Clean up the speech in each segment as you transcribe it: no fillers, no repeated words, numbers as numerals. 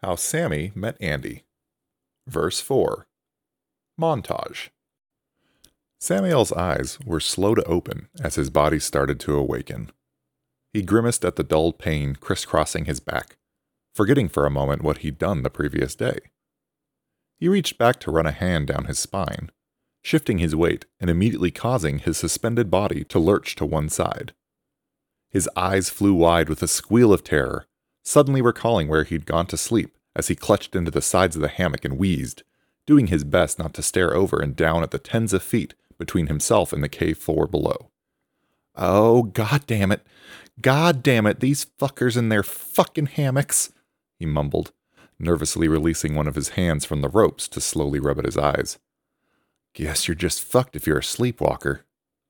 How Sammy Met Andy. Verse 4. Montage. Samuel's eyes were slow to open as his body started to awaken. He grimaced at the dull pain crisscrossing his back, forgetting for a moment what he'd done the previous day. He reached back to run a hand down his spine, shifting his weight and immediately causing his suspended body to lurch to one side. His eyes flew wide with a squeal of terror, suddenly recalling where he'd gone to sleep as he clutched into the sides of the hammock and wheezed, doing his best not to stare over and down at the tens of feet between himself and the cave floor below. "Oh, God damn it, these fuckers in their fucking hammocks," he mumbled, nervously releasing one of his hands from the ropes to slowly rub at his eyes. "Guess you're just fucked if you're a sleepwalker."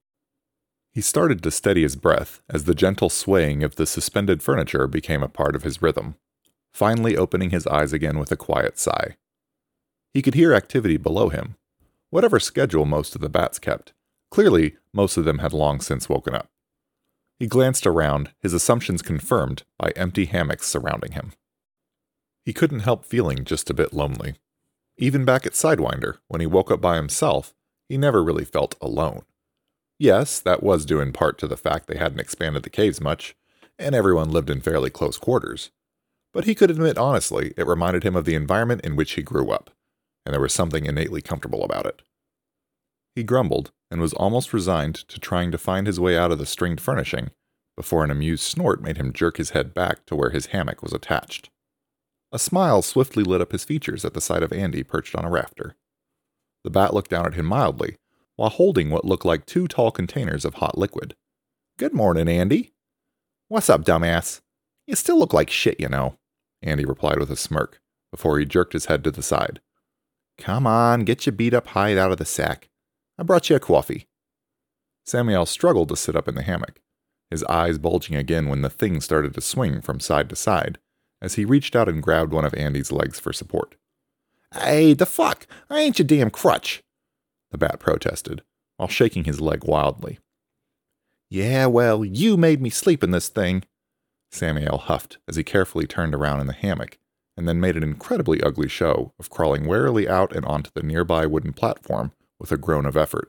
He started to steady his breath as the gentle swaying of the suspended furniture became a part of his rhythm, finally opening his eyes again with a quiet sigh. He could hear activity below him, whatever schedule most of the bats kept. Clearly, most of them had long since woken up. He glanced around, his assumptions confirmed by empty hammocks surrounding him. He couldn't help feeling just a bit lonely. Even back at Sidewinder, when he woke up by himself, he never really felt alone. Yes, that was due in part to the fact they hadn't expanded the caves much, and everyone lived in fairly close quarters. But he could admit honestly it reminded him of the environment in which he grew up, and there was something innately comfortable about it. He grumbled, and was almost resigned to trying to find his way out of the stringed furnishing, before an amused snort made him jerk his head back to where his hammock was attached. A smile swiftly lit up his features at the sight of Andy perched on a rafter. The bat looked down at him mildly, while holding what looked like 2 tall containers of hot liquid. "Good morning, Andy." "What's up, dumbass? You still look like shit, you know," Andy replied with a smirk, before he jerked his head to the side. "Come on, get your beat-up hide out of the sack. I brought you a coffee." Samuel struggled to sit up in the hammock, his eyes bulging again when the thing started to swing from side to side, as he reached out and grabbed one of Andy's legs for support. "Hey, the fuck? I ain't your damn crutch," the bat protested, while shaking his leg wildly. "Yeah, well, you made me sleep in this thing," Samuel huffed as he carefully turned around in the hammock, and then made an incredibly ugly show of crawling warily out and onto the nearby wooden platform with a groan of effort.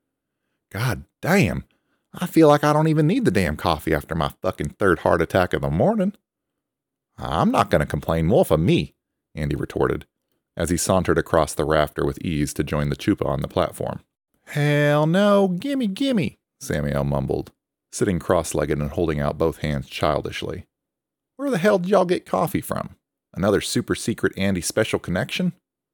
"God damn, I feel like I don't even need the damn coffee after my fucking 3rd heart attack of the morning." "I'm not going to complain, more for me," Andy retorted, as he sauntered across the rafter with ease to join the chupa on the platform. "Hell no, gimme, Samuel mumbled, sitting cross-legged and holding out both hands childishly. "Where the hell did y'all get coffee from? Another super-secret Andy special connection?"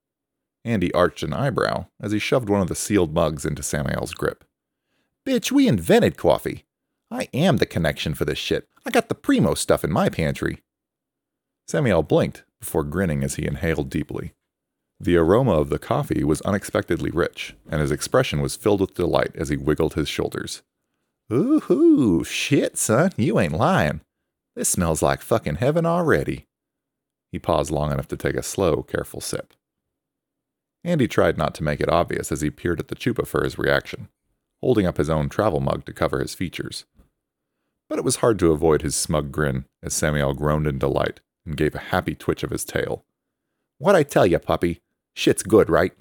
Andy arched an eyebrow as he shoved one of the sealed mugs into Samuel's grip. "Bitch, we invented coffee. I am the connection for this shit. I got the primo stuff in my pantry." Samuel blinked before grinning as he inhaled deeply. The aroma of the coffee was unexpectedly rich, and his expression was filled with delight as he wiggled his shoulders. "Ooh, shit, son, you ain't lying. This smells like fucking heaven already." He paused long enough to take a slow, careful sip. Andy tried not to make it obvious as he peered at the chupa for his reaction, holding up his own travel mug to cover his features. But it was hard to avoid his smug grin as Samuel groaned in delight and gave a happy twitch of his tail. "What'd I tell you, puppy? Shit's good, right?"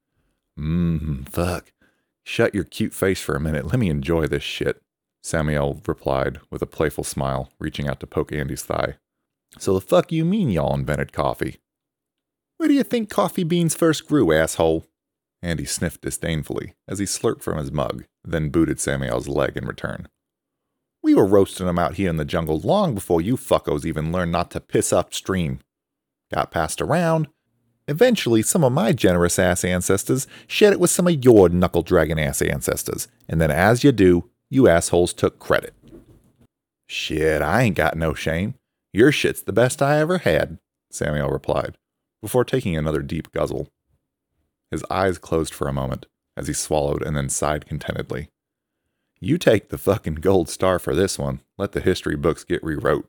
Fuck. Shut your cute face for a minute. Let me enjoy this shit," Samuel replied with a playful smile, reaching out to poke Andy's thigh. "So the fuck you mean y'all invented coffee?" "Where do you think coffee beans first grew, asshole?" Andy sniffed disdainfully as he slurped from his mug, then booted Samuel's leg in return. "We were roasting them out here in the jungle long before you fuckos even learned not to piss upstream. Got passed around. Eventually, some of my generous-ass ancestors shared it with some of your knuckle-dragon-ass ancestors, and then as you do, you assholes took credit." "Shit, I ain't got no shame. Your shit's the best I ever had," Samuel replied, before taking another deep guzzle. His eyes closed for a moment, as he swallowed and then sighed contentedly. "You take the fucking gold star for this one. Let the history books get rewrote."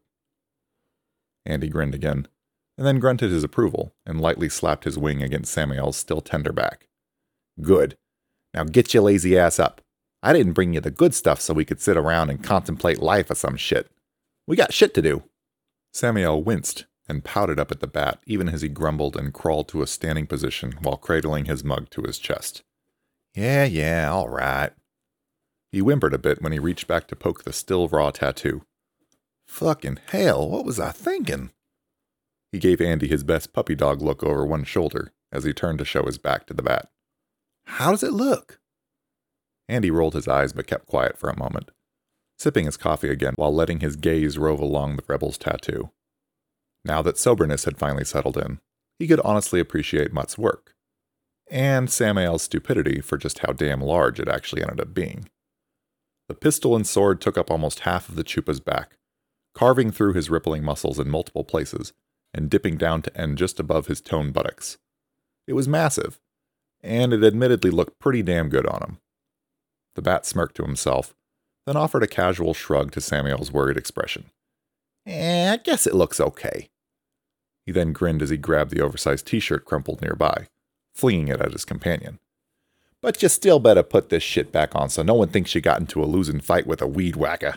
Andy grinned again, and then grunted his approval and lightly slapped his wing against Samuel's still tender back. "Good. Now get your lazy ass up. I didn't bring you the good stuff so we could sit around and contemplate life or some shit. We got shit to do." Samuel winced and pouted up at the bat even as he grumbled and crawled to a standing position while cradling his mug to his chest. Yeah, all right. He whimpered a bit when he reached back to poke the still raw tattoo. Fucking hell, what was I thinking? He gave Andy his best puppy dog look over one shoulder as he turned to show his back to the bat. How does it look? Andy rolled his eyes but kept quiet for a moment, sipping his coffee again while letting his gaze rove along the rebel's tattoo. Now that soberness had finally settled in, he could honestly appreciate Mutt's work, and Samael's stupidity for just how damn large it actually ended up being. The pistol and sword took up almost half of the Chupa's back, carving through his rippling muscles in multiple places and dipping down to end just above his toned buttocks. It was massive, and it admittedly looked pretty damn good on him. The bat smirked to himself, then offered a casual shrug to Samael's worried expression. I guess it looks okay. He then grinned as he grabbed the oversized t-shirt crumpled nearby, flinging it at his companion. But you still better put this shit back on so no one thinks you got into a losing fight with a weed whacker.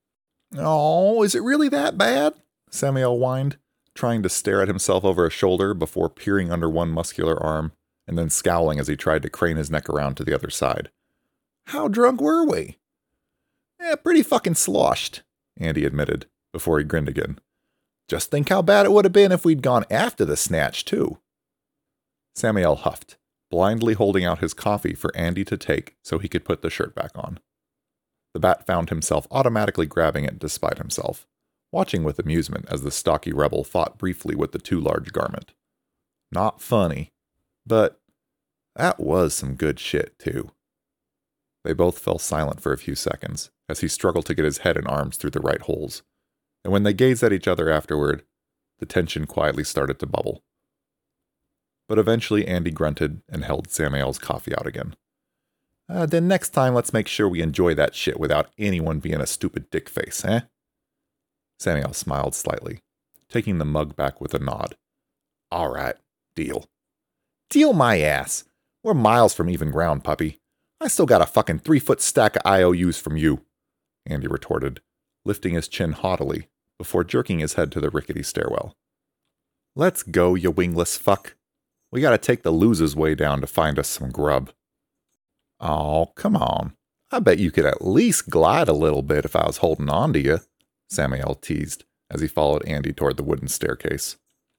Oh, is it really that bad? Samael whined, trying to stare at himself over a shoulder before peering under one muscular arm and then scowling as he tried to crane his neck around to the other side. How drunk were we? Pretty fucking sloshed, Andy admitted, before he grinned again. Just think how bad it would have been if we'd gone after the snatch, too. Samael huffed, blindly holding out his coffee for Andy to take so he could put the shirt back on. The bat found himself automatically grabbing it despite himself, watching with amusement as the stocky rebel fought briefly with the too large garment. Not funny, but that was some good shit, too. They both fell silent for a few seconds as he struggled to get his head and arms through the right holes, and when they gazed at each other afterward, the tension quietly started to bubble. But eventually Andy grunted and held Samael's coffee out again. Then next time let's make sure we enjoy that shit without anyone being a stupid dickface, eh? Samael smiled slightly, taking the mug back with a nod. All right, deal. Deal my ass. We're miles from even ground, puppy. I still got a fucking 3-foot stack of IOUs from you, Andy retorted, lifting his chin haughtily before jerking his head to the rickety stairwell. Let's go, you wingless fuck. We gotta take the loser's way down to find us some grub. Oh, come on. I bet you could at least glide a little bit if I was holding on to you, Samael teased as he followed Andy toward the wooden staircase.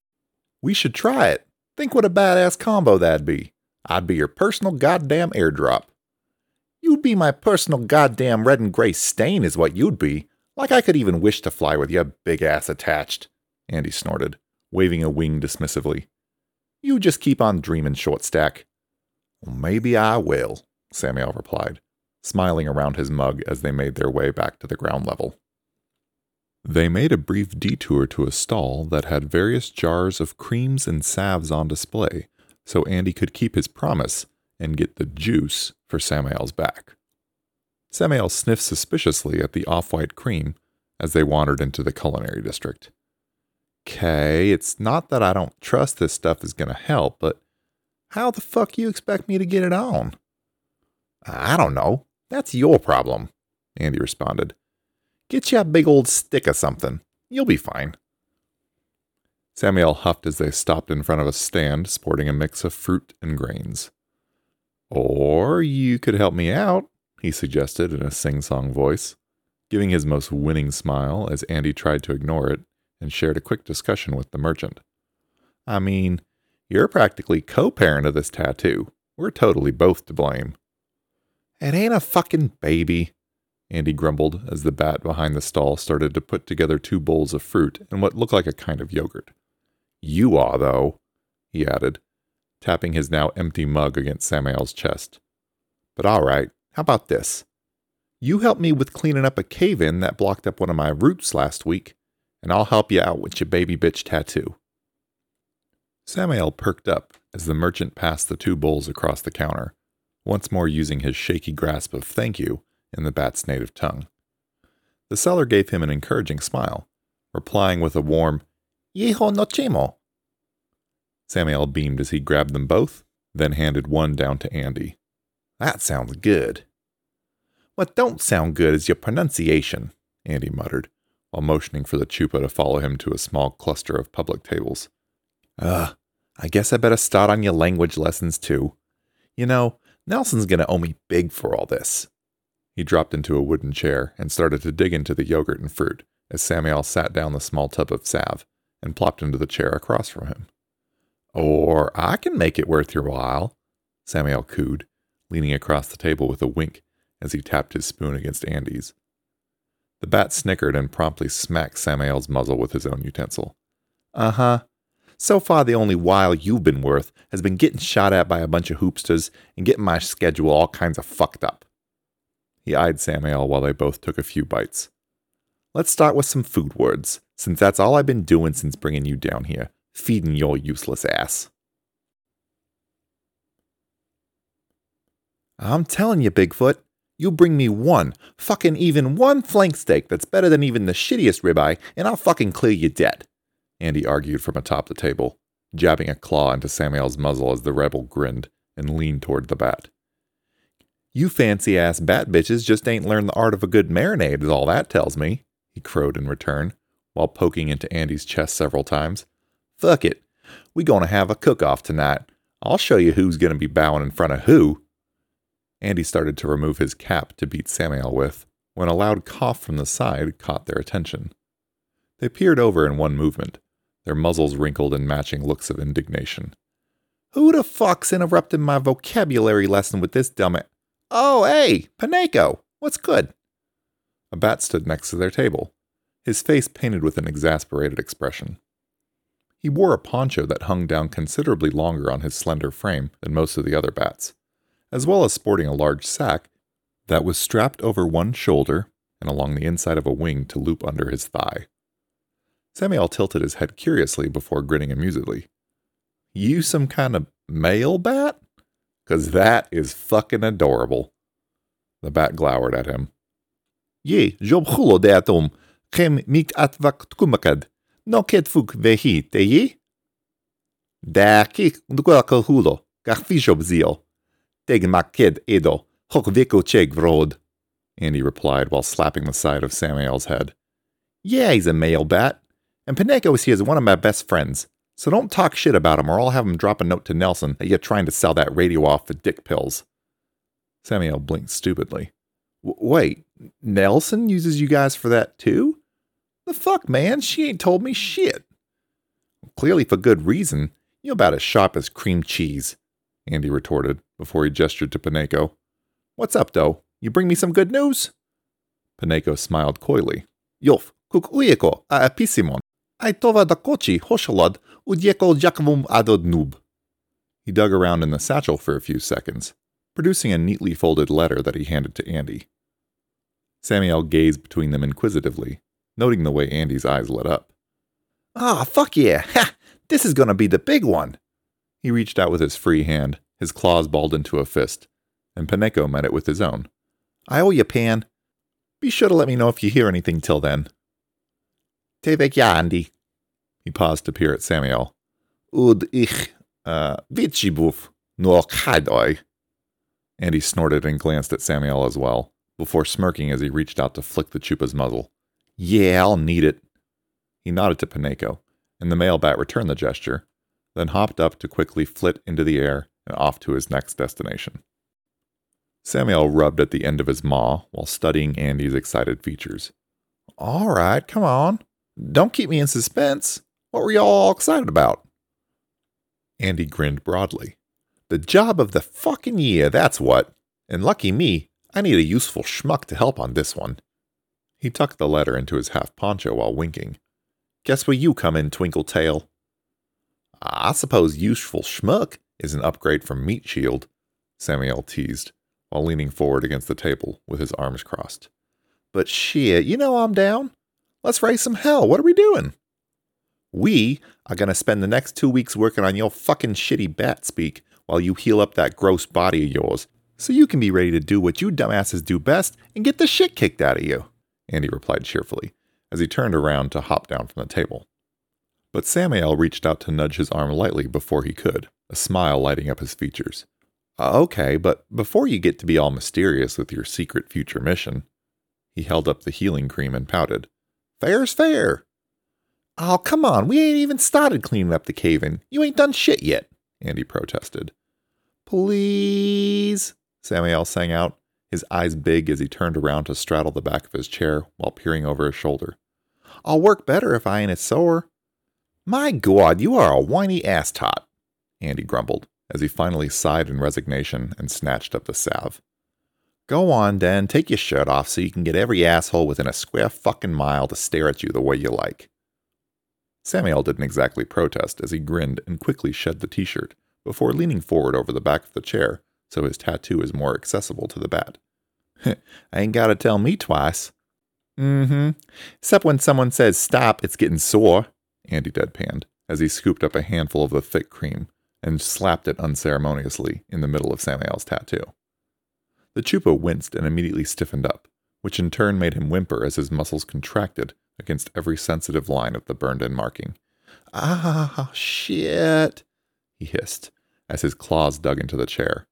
We should try it. Think what a badass combo that'd be. I'd be your personal goddamn airdrop. You'd be my personal goddamn red and gray stain is what you'd be. Like I could even wish to fly with your big ass attached, Andy snorted, waving a wing dismissively. You just keep on dreaming, short stack. Well, maybe I will, Samael replied, smiling around his mug as they made their way back to the ground level. They made a brief detour to a stall that had various jars of creams and salves on display, so Andy could keep his promise and get the juice for Samael's back. Samael sniffed suspiciously at the off-white cream as they wandered into the culinary district. Okay, it's not that I don't trust this stuff is gonna help, but how the fuck you expect me to get it on? I don't know. That's your problem, Andy responded. Get you a big old stick of something. You'll be fine. Samael huffed as they stopped in front of a stand sporting a mix of fruit and grains. Or you could help me out, he suggested in a sing-song voice, giving his most winning smile as Andy tried to ignore it and shared a quick discussion with the merchant. I mean, you're practically co-parent of this tattoo. We're totally both to blame. It ain't a fucking baby, Andy grumbled as the bat behind the stall started to put together 2 bowls of fruit and what looked like a kind of yogurt. You are, though, he added, tapping his now empty mug against Samael's chest. But all right, how about this? You help me with cleaning up a cave-in that blocked up one of my roots last week, and I'll help you out with your baby bitch tattoo. Samael perked up as the merchant passed the 2 bowls across the counter, once more using his shaky grasp of thank you in the bat's native tongue. The seller gave him an encouraging smile, replying with a warm, Yeho no chemo. Samael beamed as he grabbed them both, then handed one down to Andy. That sounds good. What don't sound good is your pronunciation, Andy muttered, while motioning for the Chupa to follow him to a small cluster of public tables. I guess I better start on your language lessons too. You know, Nelson's gonna owe me big for all this. He dropped into a wooden chair and started to dig into the yogurt and fruit as Samael sat down the small tub of salve and plopped into the chair across from him. Or I can make it worth your while, Samael cooed, leaning across the table with a wink as he tapped his spoon against Andy's. The bat snickered and promptly smacked Samael's muzzle with his own utensil. Uh-huh. So far the only while you've been worth has been getting shot at by a bunch of hoopsters and getting my schedule all kinds of fucked up. He eyed Samael while they both took a few bites. Let's start with some food words, since that's all I've been doing since bringing you down here, feeding your useless ass. I'm telling you, Bigfoot, you bring me one flank steak that's better than even the shittiest ribeye, and I'll fucking clear you dead, Andy argued from atop the table, jabbing a claw into Samael's muzzle as the rebel grinned and leaned toward the bat. You fancy-ass bat bitches just ain't learned the art of a good marinade is all that tells me, he crowed in return, while poking into Andy's chest several times. Fuck it, we gonna have a cook-off tonight. I'll show you who's gonna be bowing in front of who. Andy started to remove his cap to beat Samael with, when a loud cough from the side caught their attention. They peered over in one movement, their muzzles wrinkled in matching looks of indignation. Who the fuck's interrupting my vocabulary lesson with this dumb... Oh, hey, Peneko, what's good? A bat stood next to their table, his face painted with an exasperated expression. He wore a poncho that hung down considerably longer on his slender frame than most of the other bats, as well as sporting a large sack that was strapped over one shoulder and along the inside of a wing to loop under his thigh. Samael tilted his head curiously before grinning amusedly. You some kind of male bat? 'Cause that is fucking adorable. The bat glowered at him. Ye, job chulo de atom, chem mikt atvak tkumakad, no ketfuk vehi, te ye? Da kik dukakal hulo, gachfishob zio. Tegen mak kid edo, hok viko cheg vrod, Andy replied while slapping the side of Samael's head. Yeah, he's a male bat, and Peneko is here as one of my best friends. So don't talk shit about him or I'll have him drop a note to Nelson that you're trying to sell that radio off for dick pills. Samael blinked stupidly. Wait, Nelson uses you guys for that too? The fuck, man? She ain't told me shit. Clearly for good reason. You're about as sharp as cream cheese, Andy retorted before he gestured to Peneko. What's up, though? You bring me some good news? Peneko smiled coyly. Yof, kuk uyeko a episimon. I tova da kochi hoshalad udyeko jakvum adod noob. He dug around in the satchel for a few seconds, producing a neatly folded letter that he handed to Andy. Samael gazed between them inquisitively, noting the way Andy's eyes lit up. Ah, fuck yeah! Ha! This is gonna be the big one! He reached out with his free hand, his claws balled into a fist, and Peneko met it with his own. I owe you, Pan. Be sure to let me know if you hear anything till then. Tevek ja, Andy. He paused to peer at Samael. Ud ich, vitschibuf, nur kadoi. Andy snorted and glanced at Samael as well, before smirking as he reached out to flick the Chupa's muzzle. Yeah, I'll need it. He nodded to Peneko, and the male bat returned the gesture, then hopped up to quickly flit into the air and off to his next destination. Samael rubbed at the end of his maw while studying Andy's excited features. All right, come on. Don't keep me in suspense. What were y'all all excited about? Andy grinned broadly. The job of the fucking year, that's what. And lucky me, I need a useful schmuck to help on this one. He tucked the letter into his half poncho while winking. Guess where you come in, Twinkletail? I suppose useful schmuck is an upgrade from Meat Shield, Samael teased, while leaning forward against the table with his arms crossed. But shit, you know I'm down. Let's raise some hell. What are we doing? We are going to spend the next 2 weeks working on your fucking shitty bat speak while you heal up that gross body of yours, so you can be ready to do what you dumbasses do best and get the shit kicked out of you, Andy replied cheerfully, as he turned around to hop down from the table. But Samael reached out to nudge his arm lightly before he could, a smile lighting up his features. Okay, but before you get to be all mysterious with your secret future mission, he held up the healing cream and pouted. Fair's fair. Oh, come on, we ain't even started cleaning up the cave-in. You ain't done shit yet, Andy protested. Please, Samael sang out, his eyes big as he turned around to straddle the back of his chair while peering over his shoulder. I'll work better if I ain't as sore. My God, you are a whiny ass-tot, Andy grumbled, as he finally sighed in resignation and snatched up the salve. Go on, then, take your shirt off so you can get every asshole within a square fucking mile to stare at you the way you like. Samael didn't exactly protest as he grinned and quickly shed the t-shirt before leaning forward over the back of the chair so his tattoo is more accessible to the bat. Ain't gotta tell me twice. Except when someone says stop, it's getting sore, Andy deadpanned as he scooped up a handful of the thick cream and slapped it unceremoniously in the middle of Samael's tattoo. The Chupa winced and immediately stiffened up, which in turn made him whimper as his muscles contracted against every sensitive line of the burned-in marking. Ah, shit, he hissed as his claws dug into the chair.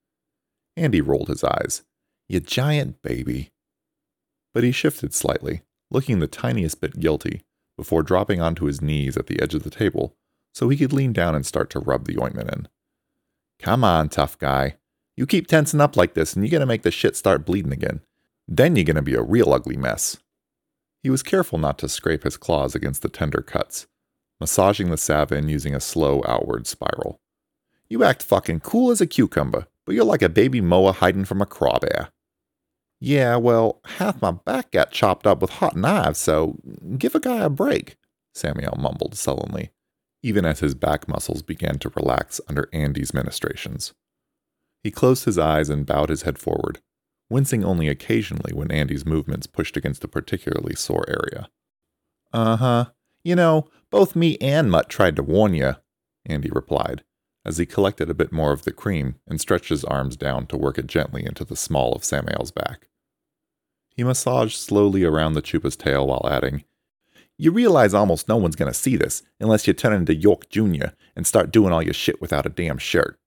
Andy rolled his eyes. You giant baby. But he shifted slightly, looking the tiniest bit guilty, before dropping onto his knees at the edge of the table so he could lean down and start to rub the ointment in. Come on, tough guy. You keep tensing up like this and you're going to make the shit start bleeding again. Then you're going to be a real ugly mess. He was careful not to scrape his claws against the tender cuts, massaging the salve in using a slow outward spiral. You act fucking cool as a cucumber, but you're like a baby moa hiding from a crawbear. Yeah, well, half my back got chopped up with hot knives, so give a guy a break, Samael mumbled sullenly, even as his back muscles began to relax under Andy's ministrations. He closed his eyes and bowed his head forward, wincing only occasionally when Andy's movements pushed against a particularly sore area. Uh-huh. You know, both me and Mutt tried to warn you, Andy replied, as he collected a bit more of the cream and stretched his arms down to work it gently into the small of Samael's back. He massaged slowly around the Chupa's tail while adding, You realize almost no one's going to see this unless you turn into York Jr. and start doing all your shit without a damn shirt.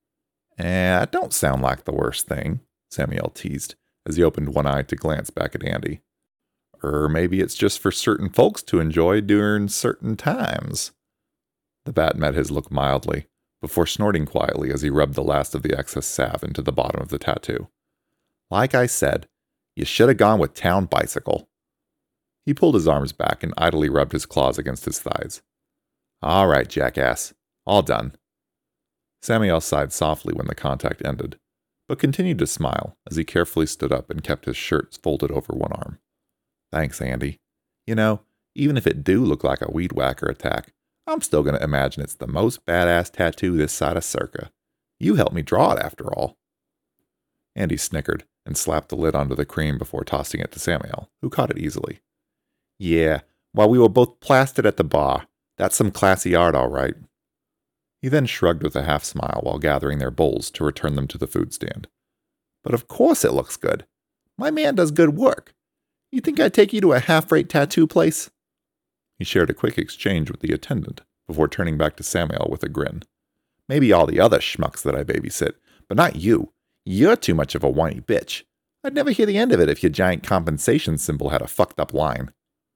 That don't sound like the worst thing, Samael teased as he opened one eye to glance back at Andy. Or maybe it's just for certain folks to enjoy during certain times. The bat met his look mildly, before snorting quietly as he rubbed the last of the excess salve into the bottom of the tattoo. Like I said, you should have gone with Town Bicycle. He pulled his arms back and idly rubbed his claws against his thighs. All right, jackass. All done. Samael sighed softly when the contact ended, but continued to smile as he carefully stood up and kept his shirt folded over one arm. Thanks, Andy. You know, even if it do look like a weed whacker attack, I'm still going to imagine it's the most badass tattoo this side of Circa. You helped me draw it, after all. Andy snickered and slapped the lid onto the cream before tossing it to Samael, who caught it easily. Yeah, while we were both plastered at the bar. That's some classy art, all right. He then shrugged with a half smile while gathering their bowls to return them to the food stand. But of course it looks good. My man does good work. You think I'd take you to a half-rate tattoo place? He shared a quick exchange with the attendant before turning back to Samael with a grin. Maybe all the other schmucks that I babysit, but not you. You're too much of a whiny bitch. I'd never hear the end of it if your giant compensation symbol had a fucked up line.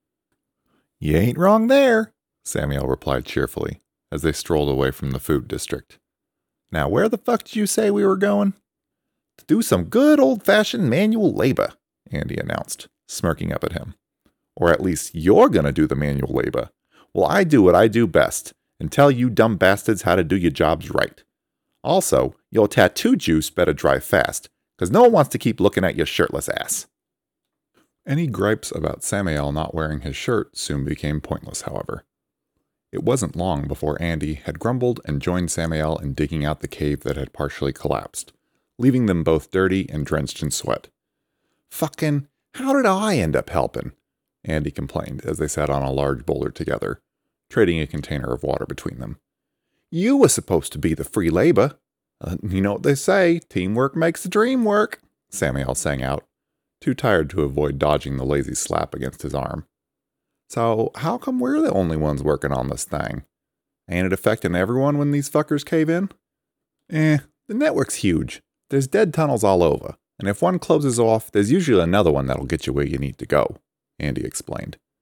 You ain't wrong there, Samael replied cheerfully as they strolled away from the food district. Now where the fuck did you say we were going? To do some good old-fashioned manual labor, Andy announced, smirking up at him. Or at least you're gonna do the manual labor. Well, I do what I do best, and tell you dumb bastards how to do your jobs right. Also, your tattoo juice better dry fast, because no one wants to keep looking at your shirtless ass. Any gripes about Samael not wearing his shirt soon became pointless, however. It wasn't long before Andy had grumbled and joined Samael in digging out the cave that had partially collapsed, leaving them both dirty and drenched in sweat. Fucking, how did I end up helping? Andy complained as they sat on a large boulder together, trading a container of water between them. You were supposed to be the free labor. You know what they say, teamwork makes the dream work, Samael sang out, too tired to avoid dodging the lazy slap against his arm. So, how come we're the only ones working on this thing? Ain't it affecting everyone when these fuckers cave in? The network's huge. There's dead tunnels all over, and if one closes off, there's usually another one that'll get you where you need to go, Andy explained.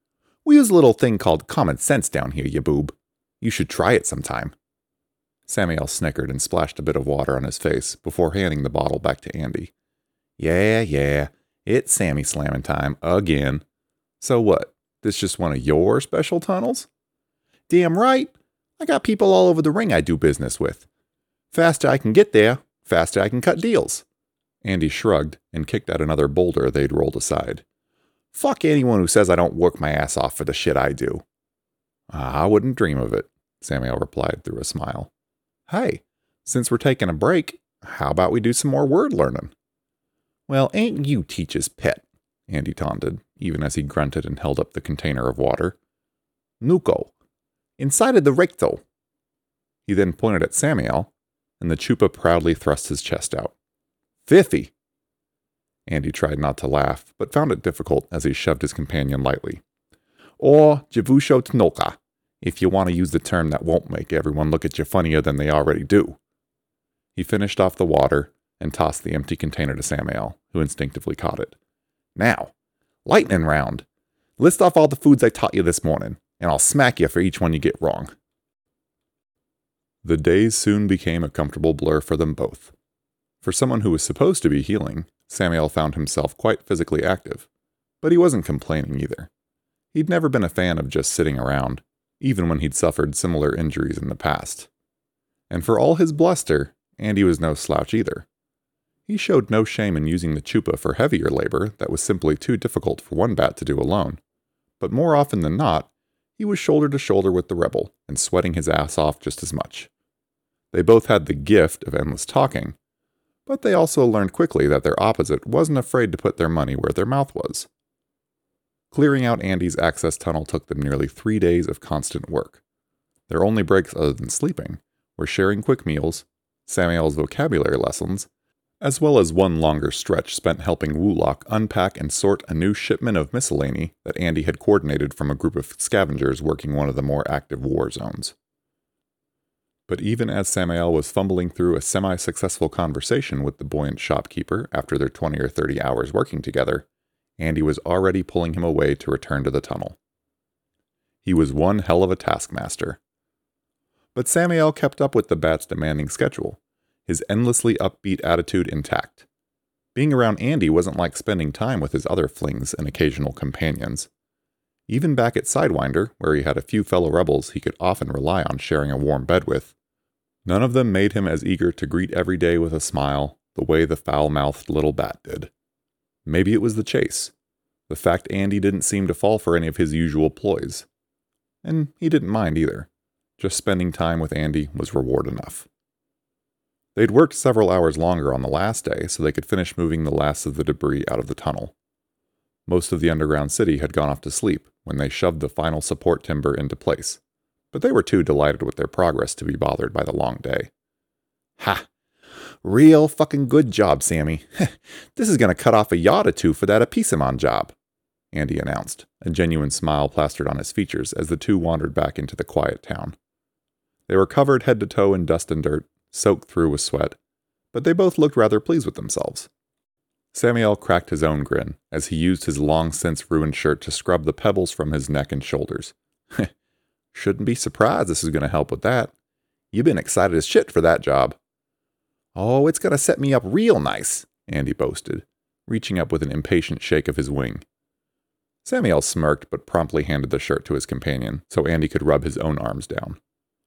We use a little thing called common sense down here, you boob. You should try it sometime. Samael snickered and splashed a bit of water on his face before handing the bottle back to Andy. Yeah, it's Sammy slamming time again. So what, this just one of your special tunnels? Damn right. I got people all over the ring I do business with. Faster I can get there, faster I can cut deals. Andy shrugged and kicked at another boulder they'd rolled aside. Fuck anyone who says I don't work my ass off for the shit I do. I wouldn't dream of it, Samael replied through a smile. Hey, since we're taking a break, how about we do some more word learning? Well, ain't you Teach's pet, Andy taunted, even as he grunted and held up the container of water. Nuko. Inside of the recto. He then pointed at Samael, and the Chupa proudly thrust his chest out. Fiffy! Andy tried not to laugh, but found it difficult as he shoved his companion lightly. Or Javusho Tnoka, if you want to use the term that won't make everyone look at you funnier than they already do. He finished off the water and tossed the empty container to Samael, who instinctively caught it. Now, lightning round. List off all the foods I taught you this morning, and I'll smack you for each one you get wrong. The days soon became a comfortable blur for them both. For someone who was supposed to be healing, Samael found himself quite physically active, but he wasn't complaining either. He'd never been a fan of just sitting around, even when he'd suffered similar injuries in the past. And for all his bluster, Andy was no slouch either. He showed no shame in using the Chupa for heavier labor that was simply too difficult for one bat to do alone, but more often than not, he was shoulder to shoulder with the rebel and sweating his ass off just as much. They both had the gift of endless talking, but they also learned quickly that their opposite wasn't afraid to put their money where their mouth was. Clearing out Andy's access tunnel took them nearly 3 days of constant work. Their only breaks other than sleeping were sharing quick meals, Samael's vocabulary lessons, as well as one longer stretch spent helping Wulok unpack and sort a new shipment of miscellany that Andy had coordinated from a group of scavengers working one of the more active war zones. But even as Samael was fumbling through a semi-successful conversation with the buoyant shopkeeper after their 20 or 30 hours working together, Andy was already pulling him away to return to the tunnel. He was one hell of a taskmaster. But Samael kept up with the bat's demanding schedule, his endlessly upbeat attitude intact. Being around Andy wasn't like spending time with his other flings and occasional companions. Even back at Sidewinder, where he had a few fellow rebels he could often rely on sharing a warm bed with, none of them made him as eager to greet every day with a smile the way the foul-mouthed little bat did. Maybe it was the chase, the fact Andy didn't seem to fall for any of his usual ploys. And he didn't mind either. Just spending time with Andy was reward enough. They'd worked several hours longer on the last day so they could finish moving the last of the debris out of the tunnel. Most of the underground city had gone off to sleep when they shoved the final support timber into place, but they were too delighted with their progress to be bothered by the long day. Ha! Real fucking good job, Sammy. This is going to cut off a yacht or two for that Apisamon job, Andy announced, a genuine smile plastered on his features as the two wandered back into the quiet town. They were covered head to toe in dust and dirt, soaked through with sweat, but they both looked rather pleased with themselves. Samael cracked his own grin as he used his long-since-ruined shirt to scrub the pebbles from his neck and shoulders. Shouldn't be surprised this is going to help with that. You've been excited as shit for that job. Oh, it's going to set me up real nice, Andy boasted, reaching up with an impatient shake of his wing. Samael smirked but promptly handed the shirt to his companion so Andy could rub his own arms down.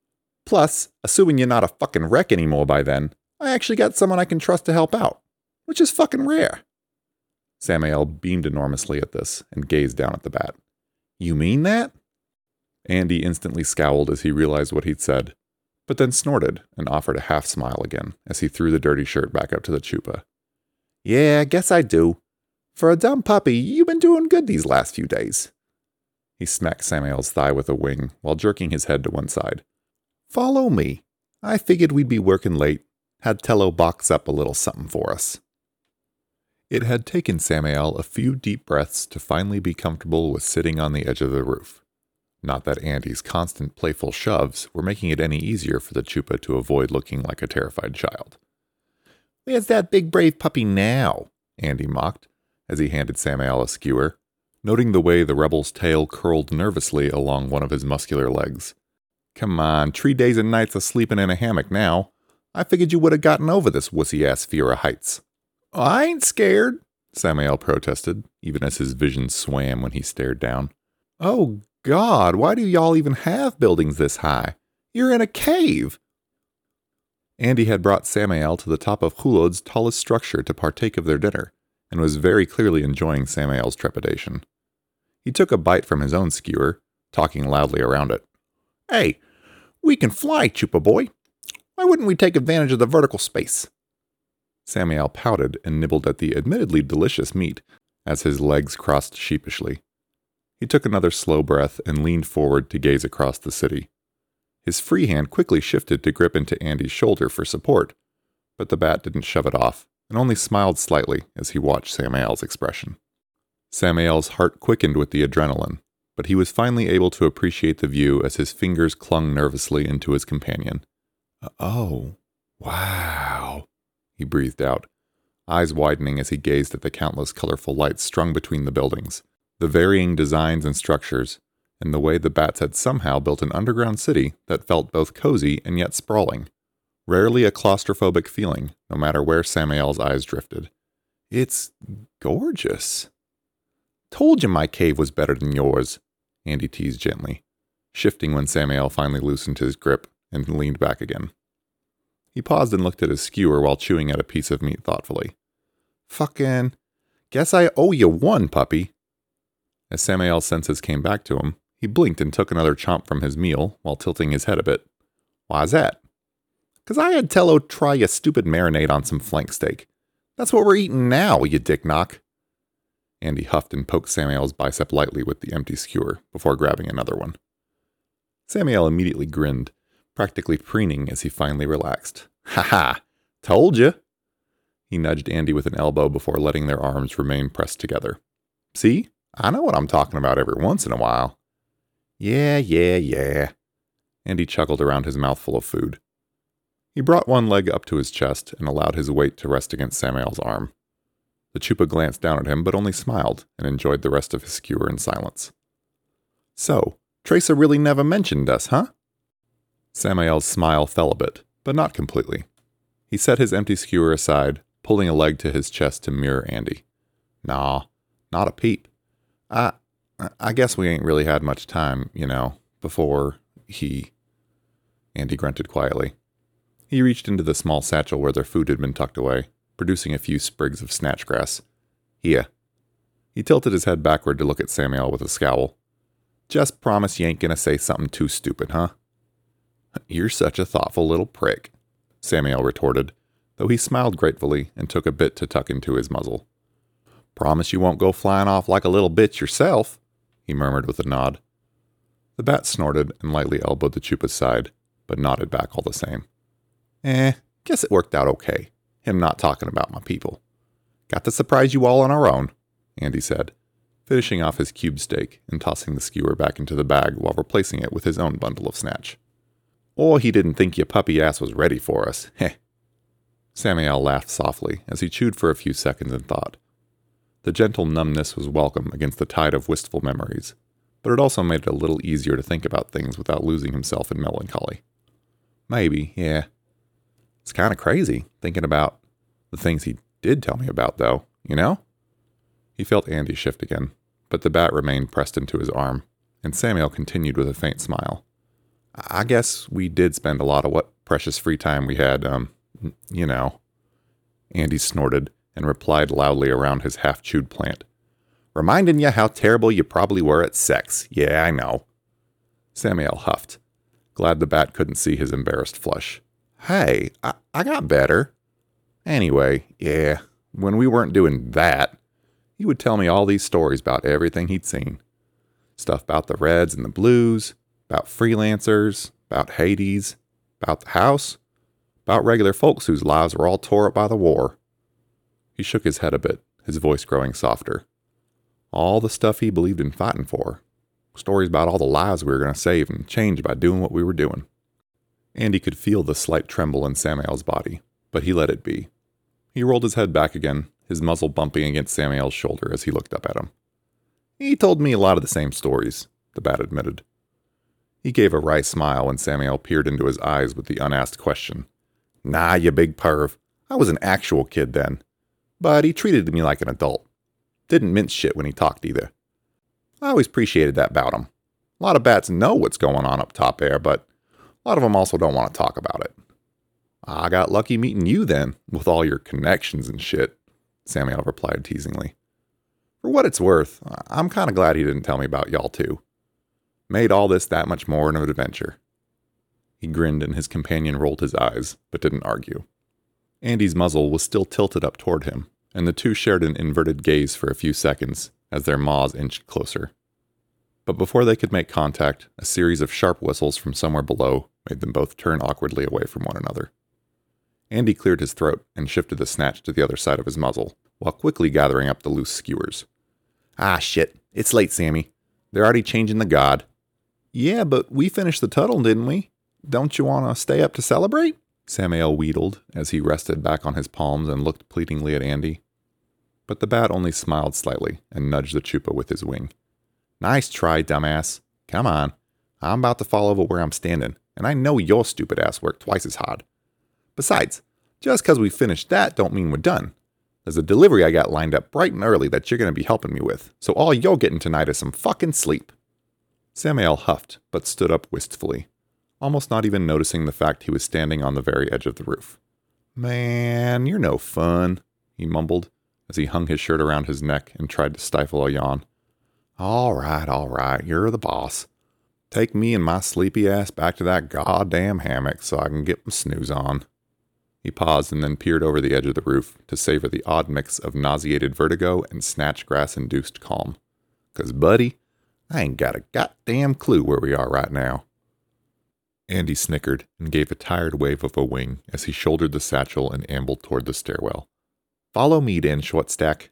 Plus, assuming you're not a fucking wreck anymore by then, I actually got someone I can trust to help out, which is fucking rare. Samael beamed enormously at this and gazed down at the bat. You mean that? Andy instantly scowled as he realized what he'd said, but then snorted and offered a half smile again as he threw the dirty shirt back up to the Chupa. Yeah, guess I do. For a dumb puppy, you've been doing good these last few days. He smacked Samael's thigh with a wing while jerking his head to one side. Follow me. I figured we'd be working late. Had Tello box up a little something for us. It had taken Samael a few deep breaths to finally be comfortable with sitting on the edge of the roof. Not that Andy's constant playful shoves were making it any easier for the Chupa to avoid looking like a terrified child. Where's that big brave puppy now? Andy mocked, as he handed Samael a skewer. noting the way the rebel's tail curled nervously along one of his muscular legs. "Come on, 3 days and nights of sleeping in a hammock now. I figured you would have gotten over this wussy-ass fear of heights." "I ain't scared," Samael protested, even as his vision swam when he stared down. "Oh, God, why do y'all even have buildings this high? You're in a cave!" Andy had brought Samael to the top of Hulod's tallest structure to partake of their dinner, and was very clearly enjoying Samael's trepidation. He took a bite from his own skewer, talking loudly around it. "Hey, we can fly, Chupa boy. Why wouldn't we take advantage of the vertical space?" Samael pouted and nibbled at the admittedly delicious meat as his legs crossed sheepishly. He took another slow breath and leaned forward to gaze across the city. His free hand quickly shifted to grip into Andy's shoulder for support, but the bat didn't shove it off, and only smiled slightly as he watched Samael's expression. Samael's heart quickened with the adrenaline, but he was finally able to appreciate the view as his fingers clung nervously into his companion. "Oh, wow," he breathed out, eyes widening as he gazed at the countless colorful lights strung between the buildings, the varying designs and structures, and the way the bats had somehow built an underground city that felt both cozy and yet sprawling. Rarely a claustrophobic feeling, no matter where Samael's eyes drifted. "It's gorgeous." "Told you my cave was better than yours," Andy teased gently, shifting when Samael finally loosened his grip and leaned back again. He paused and looked at his skewer while chewing at a piece of meat thoughtfully. "Fucking, guess I owe you one, puppy." As Samael's senses came back to him, he blinked and took another chomp from his meal while tilting his head a bit. "Why's that?" "'Cause I had Tello try your stupid marinade on some flank steak. That's what we're eating now, you dick knock." Andy huffed and poked Samael's bicep lightly with the empty skewer before grabbing another one. Samael immediately grinned, practically preening as he finally relaxed. "Ha ha! Told you!" He nudged Andy with an elbow before letting their arms remain pressed together. "See? I know what I'm talking about every once in a while." Yeah. Andy chuckled around his mouthful of food. He brought one leg up to his chest and allowed his weight to rest against Samael's arm. The Chupa glanced down at him but only smiled and enjoyed the rest of his skewer in silence. "So, Teresa really never mentioned us, huh?" Samael's smile fell a bit, but not completely. He set his empty skewer aside, pulling a leg to his chest to mirror Andy. "Nah, not a peep. I guess we ain't really had much time, before he..." Andy grunted quietly. He reached into the small satchel where their food had been tucked away, producing a few sprigs of snatch grass. "Here." He tilted his head backward to look at Samael with a scowl. "Just promise you ain't gonna say something too stupid, huh?" "You're such a thoughtful little prick," Samael retorted, though he smiled gratefully and took a bit to tuck into his muzzle. "Promise you won't go flying off like a little bitch yourself," he murmured with a nod. The bat snorted and lightly elbowed the Chupa's side, but nodded back all the same. Guess it worked out okay, him not talking about my people. Got to surprise you all on our own," Andy said, finishing off his cube steak and tossing the skewer back into the bag while replacing it with his own bundle of snatch. "Or he didn't think your puppy ass was ready for us, heh." Samael laughed softly as he chewed for a few seconds in thought. The gentle numbness was welcome against the tide of wistful memories, but it also made it a little easier to think about things without losing himself in melancholy. "Maybe, yeah. It's kind of crazy, thinking about the things he did tell me about, though, He felt Andy shift again, but the bat remained pressed into his arm, and Samael continued with a faint smile. "I guess we did spend a lot of what precious free time we had, Andy snorted and replied loudly around his half-chewed plant. "Reminding you how terrible you probably were at sex. Yeah, I know." Samael huffed, glad the bat couldn't see his embarrassed flush. "Hey, I got better. Anyway, yeah, when we weren't doing that, he would tell me all these stories about everything he'd seen. Stuff about the Reds and the Blues, about freelancers, about Hades, about the house, about regular folks whose lives were all tore up by the war." He shook his head a bit, his voice growing softer. All the stuff he believed in fighting for. Stories about all the lives we were going to save and change by doing what we were doing. Andy could feel the slight tremble in Samael's body, but he let it be. He rolled his head back again, his muzzle bumping against Samael's shoulder as he looked up at him. He told me a lot of the same stories, the bat admitted. He gave a wry smile when Samael peered into his eyes with the unasked question. Nah, you big perv. I was an actual kid then. But he treated me like an adult. Didn't mince shit when he talked either. I always appreciated that about him. A lot of bats know what's going on up top there, but a lot of them also don't want to talk about it. I got lucky meeting you then, with all your connections and shit, Samael replied teasingly. For what it's worth, I'm kind of glad he didn't tell me about y'all too. Made all this that much more of an adventure. He grinned and his companion rolled his eyes, but didn't argue. Andy's muzzle was still tilted up toward him, and the two shared an inverted gaze for a few seconds as their maws inched closer. But before they could make contact, a series of sharp whistles from somewhere below made them both turn awkwardly away from one another. Andy cleared his throat and shifted the snatch to the other side of his muzzle, while quickly gathering up the loose skewers. Ah, shit. It's late, Sammy. They're already changing the god. Yeah, but we finished the Tuttle, didn't we? Don't you want to stay up to celebrate? Samael wheedled as he rested back on his palms and looked pleadingly at Andy. But the bat only smiled slightly and nudged the chupa with his wing. Nice try, dumbass. Come on. I'm about to fall over where I'm standing, and I know your stupid ass worked twice as hard. Besides, just 'cause we finished that don't mean we're done. There's a delivery I got lined up bright and early that you're going to be helping me with, so all you're getting tonight is some fucking sleep. Samael huffed, but stood up wistfully, almost not even noticing the fact he was standing on the very edge of the roof. Man, you're no fun, he mumbled, as he hung his shirt around his neck and tried to stifle a yawn. All right, you're the boss. Take me and my sleepy ass back to that goddamn hammock so I can get my snooze on. He paused and then peered over the edge of the roof to savor the odd mix of nauseated vertigo and snatch-grass-induced calm. 'Cause, buddy, I ain't got a goddamn clue where we are right now. Andy snickered and gave a tired wave of a wing as he shouldered the satchel and ambled toward the stairwell. Follow me, then, Shortstack.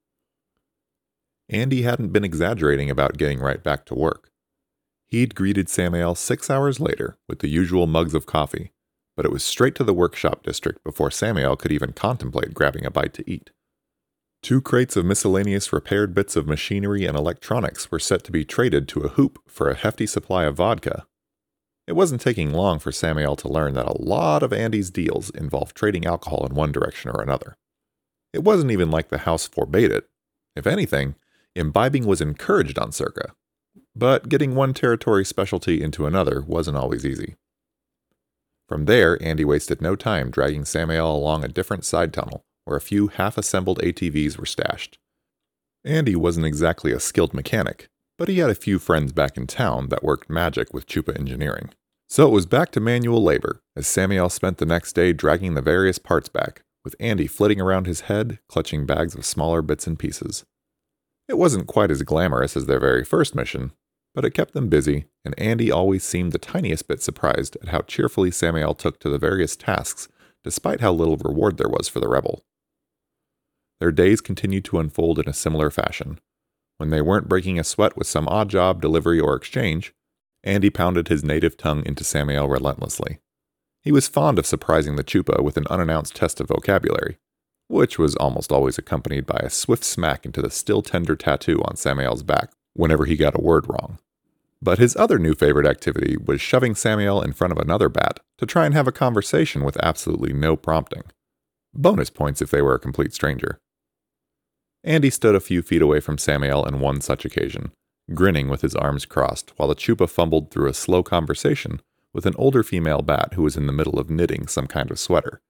Andy hadn't been exaggerating about getting right back to work. He'd greeted Samael 6 hours later with the usual mugs of coffee, but it was straight to the workshop district before Samael could even contemplate grabbing a bite to eat. 2 crates of miscellaneous repaired bits of machinery and electronics were set to be traded to a hoop for a hefty supply of vodka. It wasn't taking long for Samael to learn that a lot of Andy's deals involved trading alcohol in one direction or another. It wasn't even like the house forbade it. If anything, imbibing was encouraged on Circa. But getting one territory specialty into another wasn't always easy. From there, Andy wasted no time dragging Samael along a different side tunnel where a few half-assembled ATVs were stashed. Andy wasn't exactly a skilled mechanic, but he had a few friends back in town that worked magic with Chupa Engineering. So it was back to manual labor, as Samael spent the next day dragging the various parts back, with Andy flitting around his head, clutching bags of smaller bits and pieces. It wasn't quite as glamorous as their very first mission, but it kept them busy, and Andy always seemed the tiniest bit surprised at how cheerfully Samael took to the various tasks, despite how little reward there was for the rebel. Their days continued to unfold in a similar fashion. When they weren't breaking a sweat with some odd job, delivery, or exchange, Andy pounded his native tongue into Samael relentlessly. He was fond of surprising the Chupa with an unannounced test of vocabulary, which was almost always accompanied by a swift smack into the still tender tattoo on Samael's back whenever he got a word wrong. But his other new favorite activity was shoving Samael in front of another bat to try and have a conversation with absolutely no prompting. Bonus points if they were a complete stranger. Andy stood a few feet away from Samael on one such occasion, grinning with his arms crossed while the Chupa fumbled through a slow conversation with an older female bat who was in the middle of knitting some kind of sweater.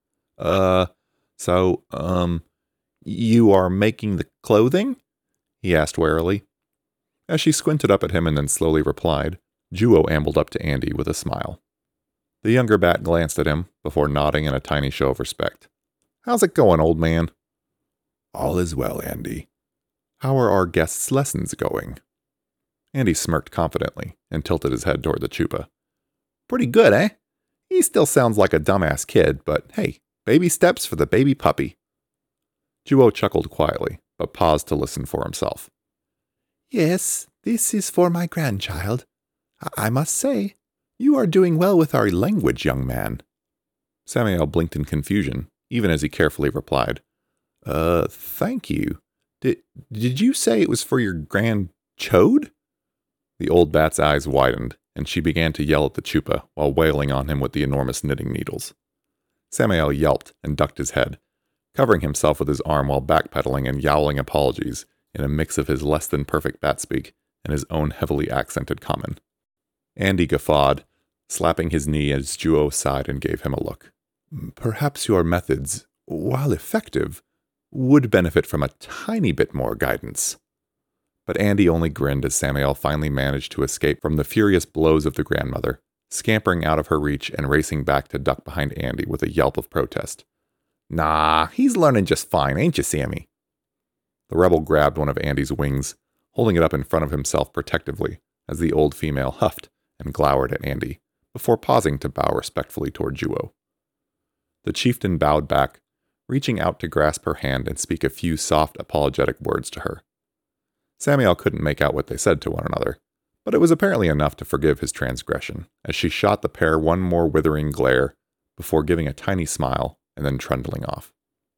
You are making the clothing? He asked warily. As she squinted up at him and then slowly replied, Juo ambled up to Andy with a smile. The younger bat glanced at him before nodding in a tiny show of respect. How's it going, old man? All is well, Andy. How are our guests' lessons going? Andy smirked confidently and tilted his head toward the Chupa. Pretty good, eh? He still sounds like a dumbass kid, but hey, baby steps for the baby puppy. Juo chuckled quietly, but paused to listen for himself. Yes, this is for my grandchild. I must say, you are doing well with our language, young man. Samael blinked in confusion, even as he carefully replied, Thank you. Did you say it was for your grand chode? The old bat's eyes widened, and she began to yell at the chupa while wailing on him with the enormous knitting needles. Samael yelped and ducked his head, covering himself with his arm while backpedaling and yowling apologies in a mix of his less-than-perfect bat speak and his own heavily accented common. Andy guffawed, slapping his knee as Juo sighed and gave him a look. Perhaps your methods, while effective, would benefit from a tiny bit more guidance. But Andy only grinned as Samael finally managed to escape from the furious blows of the grandmother, scampering out of her reach and racing back to duck behind Andy with a yelp of protest. Nah, he's learning just fine, ain't you, Sammy? The rebel grabbed one of Andy's wings, holding it up in front of himself protectively as the old female huffed and glowered at Andy, before pausing to bow respectfully toward Juo. The chieftain bowed back, reaching out to grasp her hand and speak a few soft, apologetic words to her. Samael couldn't make out what they said to one another, but it was apparently enough to forgive his transgression, as she shot the pair one more withering glare before giving a tiny smile and then trundling off.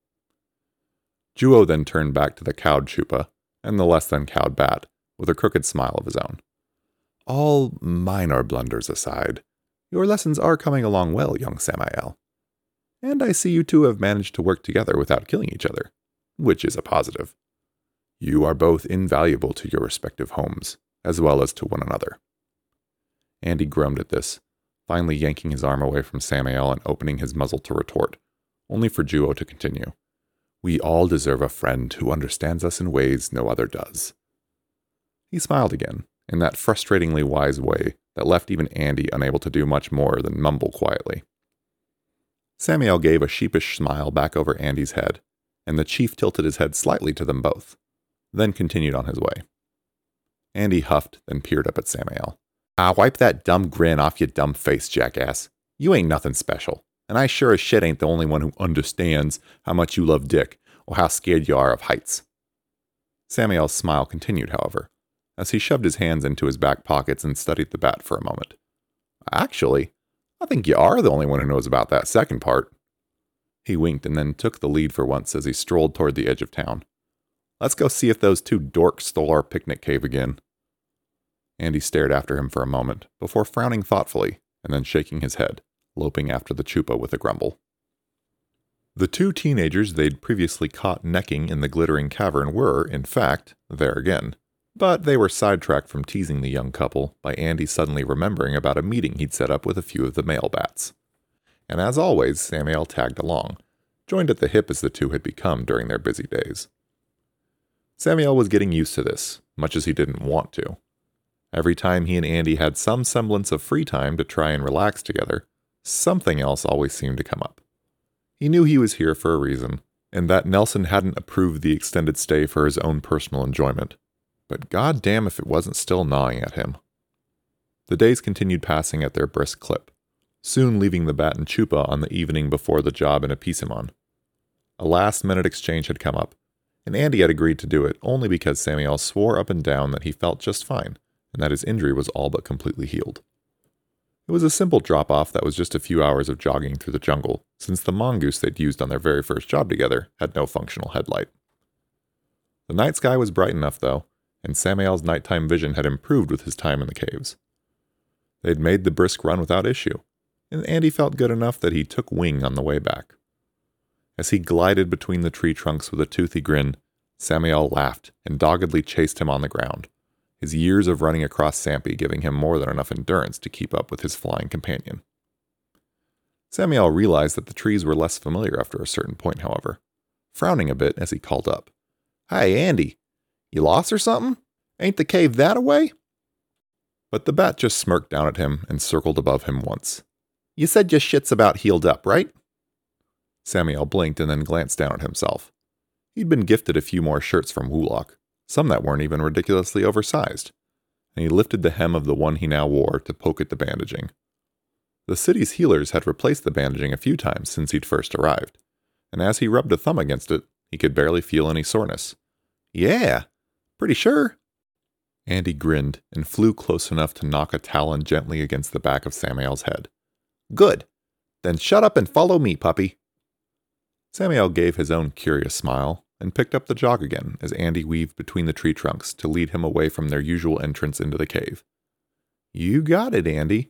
Juo then turned back to the cowed chupa and the less-than-cowed bat with a crooked smile of his own. All minor blunders aside, your lessons are coming along well, young Samael. And I see you two have managed to work together without killing each other, which is a positive. You are both invaluable to your respective homes, as well as to one another. Andy groaned at this, finally yanking his arm away from Samael and opening his muzzle to retort, only for Juo to continue. We all deserve a friend who understands us in ways no other does. He smiled again, in that frustratingly wise way that left even Andy unable to do much more than mumble quietly. Samael gave a sheepish smile back over Andy's head, and the chief tilted his head slightly to them both, then continued on his way. Andy huffed, then peered up at Samael. Wipe that dumb grin off your dumb face, jackass. You ain't nothing special, and I sure as shit ain't the only one who understands how much you love Dick, or how scared you are of heights. Samael's smile continued, however, as he shoved his hands into his back pockets and studied the bat for a moment. Actually, I think you are the only one who knows about that second part. He winked and then took the lead for once as he strolled toward the edge of town. Let's go see if those two dorks stole our picnic cave again. Andy stared after him for a moment, before frowning thoughtfully and then shaking his head, loping after the chupa with a grumble. The two teenagers they'd previously caught necking in the glittering cavern were, in fact, there again. But they were sidetracked from teasing the young couple by Andy suddenly remembering about a meeting he'd set up with a few of the male bats. And as always, Samael tagged along, joined at the hip as the two had become during their busy days. Samael was getting used to this, much as he didn't want to. Every time he and Andy had some semblance of free time to try and relax together, something else always seemed to come up. He knew he was here for a reason, and that Nelson hadn't approved the extended stay for his own personal enjoyment. But goddamn if it wasn't still gnawing at him. The days continued passing at their brisk clip, soon leaving the bat and chupa on the evening before the job in Apisimmon. A last-minute exchange had come up, and Andy had agreed to do it only because Samael swore up and down that he felt just fine, and that his injury was all but completely healed. It was a simple drop-off that was just a few hours of jogging through the jungle, since the mongoose they'd used on their very first job together had no functional headlight. The night sky was bright enough, though, and Samael's nighttime vision had improved with his time in the caves. They'd made the brisk run without issue, and Andy felt good enough that he took wing on the way back. As he glided between the tree trunks with a toothy grin, Samael laughed and doggedly chased him on the ground, his years of running across Sampi giving him more than enough endurance to keep up with his flying companion. Samael realized that the trees were less familiar after a certain point, however, frowning a bit as he called up. Hey, Andy, you lost or something? Ain't the cave that away? But the bat just smirked down at him and circled above him once. You said your shit's about healed up, right? Samael blinked and then glanced down at himself. He'd been gifted a few more shirts from Wulok, some that weren't even ridiculously oversized, and he lifted the hem of the one he now wore to poke at the bandaging. The city's healers had replaced the bandaging a few times since he'd first arrived, and as he rubbed a thumb against it, he could barely feel any soreness. Yeah, pretty sure. Andy grinned and flew close enough to knock a talon gently against the back of Samael's head. Good. Then shut up and follow me, puppy. Samael gave his own curious smile, and picked up the jog again as Andy weaved between the tree trunks to lead him away from their usual entrance into the cave. "You got it, Andy."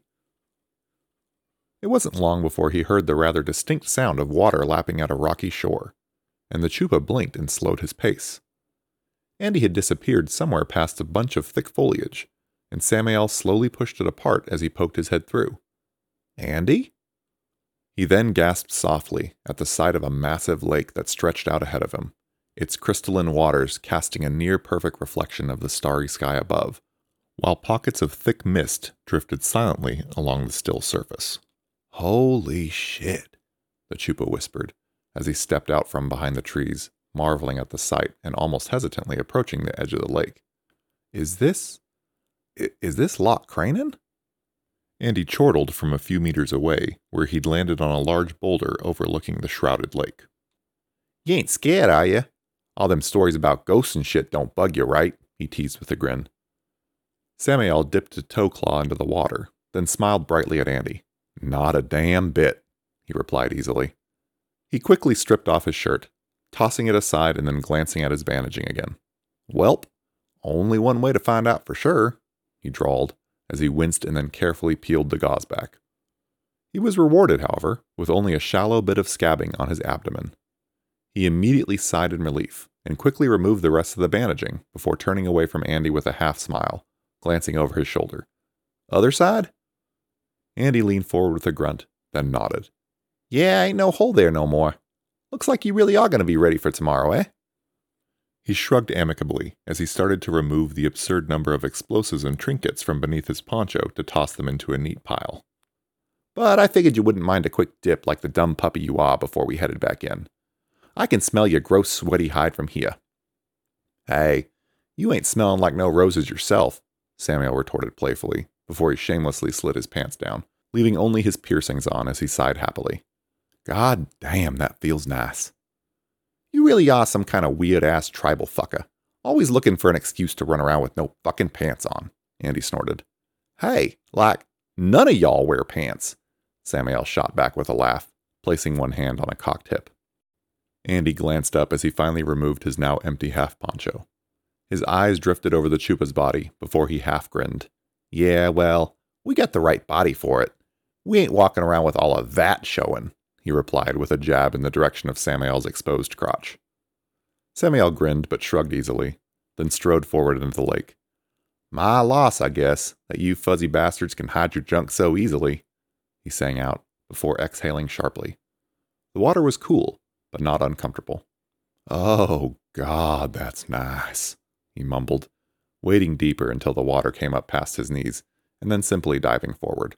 It wasn't long before he heard the rather distinct sound of water lapping at a rocky shore, and the Chupa blinked and slowed his pace. Andy had disappeared somewhere past a bunch of thick foliage, and Samael slowly pushed it apart as he poked his head through. "Andy?" He then gasped softly at the sight of a massive lake that stretched out ahead of him, its crystalline waters casting a near-perfect reflection of the starry sky above, while pockets of thick mist drifted silently along the still surface. "Holy shit," the Chupa whispered, as he stepped out from behind the trees, marveling at the sight and almost hesitantly approaching the edge of the lake. Is this Loch Cranon?" Andy chortled from a few meters away, where he'd landed on a large boulder overlooking the shrouded lake. "You ain't scared, are you? All them stories about ghosts and shit don't bug you, right?" he teased with a grin. Samael dipped a toe claw into the water, then smiled brightly at Andy. "Not a damn bit," he replied easily. He quickly stripped off his shirt, tossing it aside and then glancing at his bandaging again. "Welp, only one way to find out for sure," he drawled, as he winced and then carefully peeled the gauze back. He was rewarded, however, with only a shallow bit of scabbing on his abdomen. He immediately sighed in relief, and quickly removed the rest of the bandaging before turning away from Andy with a half smile, glancing over his shoulder. "Other side?" Andy leaned forward with a grunt, then nodded. "Yeah, ain't no hole there no more. Looks like you really are going to be ready for tomorrow, eh?" He shrugged amicably as he started to remove the absurd number of explosives and trinkets from beneath his poncho to toss them into a neat pile. "But I figured you wouldn't mind a quick dip like the dumb puppy you are before we headed back in. I can smell your gross sweaty hide from here." "Hey, you ain't smelling like no roses yourself," Samael retorted playfully, before he shamelessly slid his pants down, leaving only his piercings on as he sighed happily. "God damn, that feels nice." "You really are some kind of weird-ass tribal fucker. Always looking for an excuse to run around with no fucking pants on," Andy snorted. "Hey, like, none of y'all wear pants," Samael shot back with a laugh, placing one hand on a cocked hip. Andy glanced up as he finally removed his now empty half poncho. His eyes drifted over the Chupa's body before he half grinned. "Yeah, well, we got the right body for it. We ain't walking around with all of that showing," he replied with a jab in the direction of Samael's exposed crotch. Samael grinned but shrugged easily, then strode forward into the lake. "My loss, I guess, that you fuzzy bastards can hide your junk so easily," he sang out, before exhaling sharply. The water was cool, but not uncomfortable. "Oh, God, that's nice," he mumbled, wading deeper until the water came up past his knees, and then simply diving forward.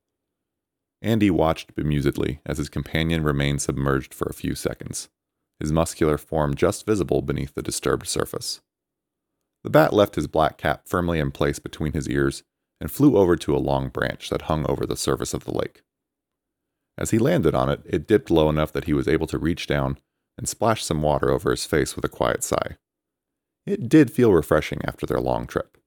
Andy watched bemusedly as his companion remained submerged for a few seconds, his muscular form just visible beneath the disturbed surface. The bat left his black cap firmly in place between his ears and flew over to a long branch that hung over the surface of the lake. As he landed on it, it dipped low enough that he was able to reach down and splash some water over his face with a quiet sigh. It did feel refreshing after their long trip.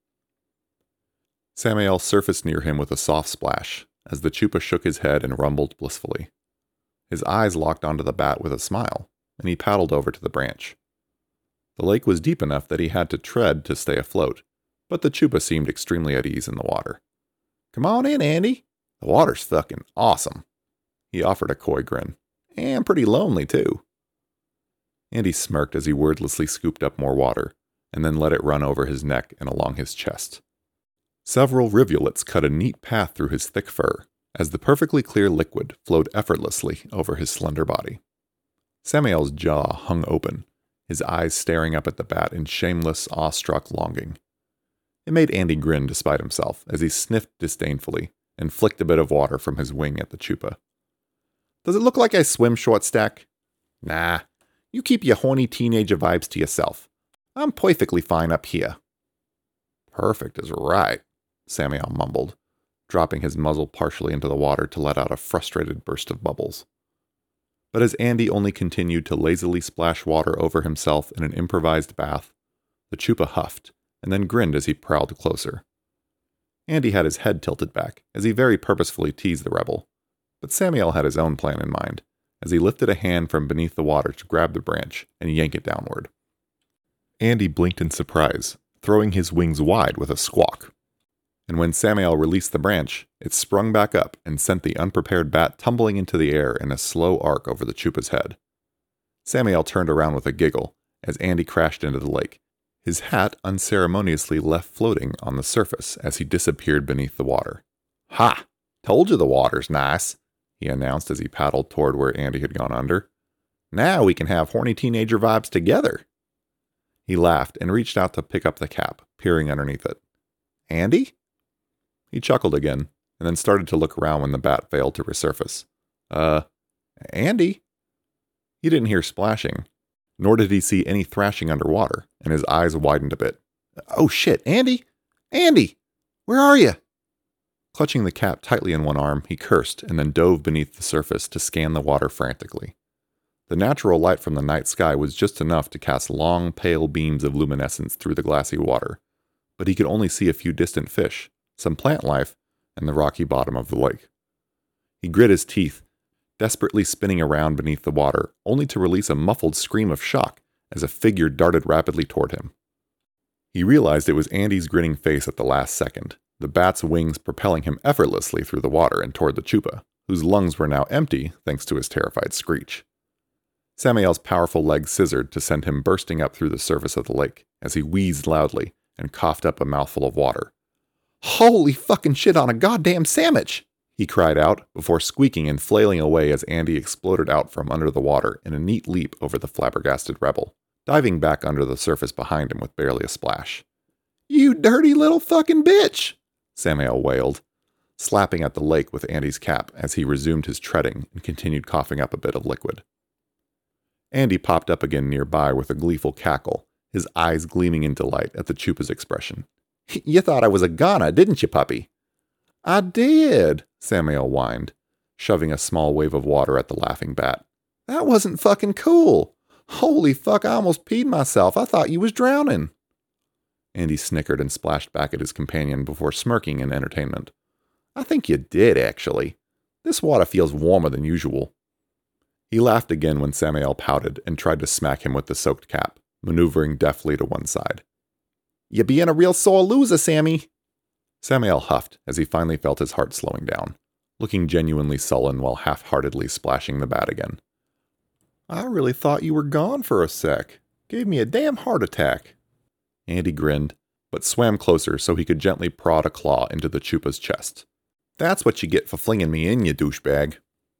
Samael surfaced near him with a soft splash, as the Chupa shook his head and rumbled blissfully. His eyes locked onto the bat with a smile, and he paddled over to the branch. The lake was deep enough that he had to tread to stay afloat, but the Chupa seemed extremely at ease in the water. "Come on in, Andy. The water's fucking awesome." He offered a coy grin. "And pretty lonely, too." Andy smirked as he wordlessly scooped up more water, and then let it run over his neck and along his chest. Several rivulets cut a neat path through his thick fur, as the perfectly clear liquid flowed effortlessly over his slender body. Samael's jaw hung open, his eyes staring up at the bat in shameless, awestruck longing. It made Andy grin despite himself, as he sniffed disdainfully and flicked a bit of water from his wing at the Chupa. "Does it look like I swim short stack?" "Nah, you keep your horny teenager vibes to yourself. I'm perfectly fine up here." "Perfect is right," Samael mumbled, dropping his muzzle partially into the water to let out a frustrated burst of bubbles. But as Andy only continued to lazily splash water over himself in an improvised bath, the Chupa huffed, and then grinned as he prowled closer. Andy had his head tilted back, as he very purposefully teased the rebel, but Samael had his own plan in mind, as he lifted a hand from beneath the water to grab the branch and yank it downward. Andy blinked in surprise, throwing his wings wide with a squawk. And when Samael released the branch, it sprung back up and sent the unprepared bat tumbling into the air in a slow arc over the Chupa's head. Samael turned around with a giggle as Andy crashed into the lake, his hat unceremoniously left floating on the surface as he disappeared beneath the water. "Ha! Told you the water's nice," he announced as he paddled toward where Andy had gone under. "Now we can have horny teenager vibes together." He laughed and reached out to pick up the cap, peering underneath it. "Andy?" He chuckled again, and then started to look around when the bat failed to resurface. Andy?" He didn't hear splashing, nor did he see any thrashing underwater, and his eyes widened a bit. "Oh shit, Andy! Andy! Where are you?" Clutching the cap tightly in one arm, he cursed and then dove beneath the surface to scan the water frantically. The natural light from the night sky was just enough to cast long, pale beams of luminescence through the glassy water, but he could only see a few distant fish, some plant life, and the rocky bottom of the lake. He grit his teeth, desperately spinning around beneath the water, only to release a muffled scream of shock as a figure darted rapidly toward him. He realized it was Andy's grinning face at the last second, the bat's wings propelling him effortlessly through the water and toward the Chupa, whose lungs were now empty thanks to his terrified screech. Samael's powerful legs scissored to send him bursting up through the surface of the lake as he wheezed loudly and coughed up a mouthful of water. "Holy fucking shit on a goddamn sandwich!" he cried out before squeaking and flailing away as Andy exploded out from under the water in a neat leap over the flabbergasted rebel, diving back under the surface behind him with barely a splash. "You dirty little fucking bitch!" Samael wailed, slapping at the lake with Andy's cap as he resumed his treading and continued coughing up a bit of liquid. Andy popped up again nearby with a gleeful cackle, his eyes gleaming in delight at the Chupa's expression. "You thought I was a goner, didn't you, puppy?" "I did," Samael whined, shoving a small wave of water at the laughing bat. "That wasn't fucking cool. Holy fuck, I almost peed myself. I thought you was drowning." Andy snickered and splashed back at his companion before smirking in entertainment. "I think you did, actually. This water feels warmer than usual." He laughed again when Samael pouted and tried to smack him with the soaked cap, maneuvering deftly to one side. "You being a real sore loser, Sammy." Samael huffed as he finally felt his heart slowing down, looking genuinely sullen while half-heartedly splashing the bat again. "I really thought you were gone for a sec. Gave me a damn heart attack." Andy grinned, but swam closer so he could gently prod a claw into the Chupa's chest. "That's what you get for flinging me in, you douchebag."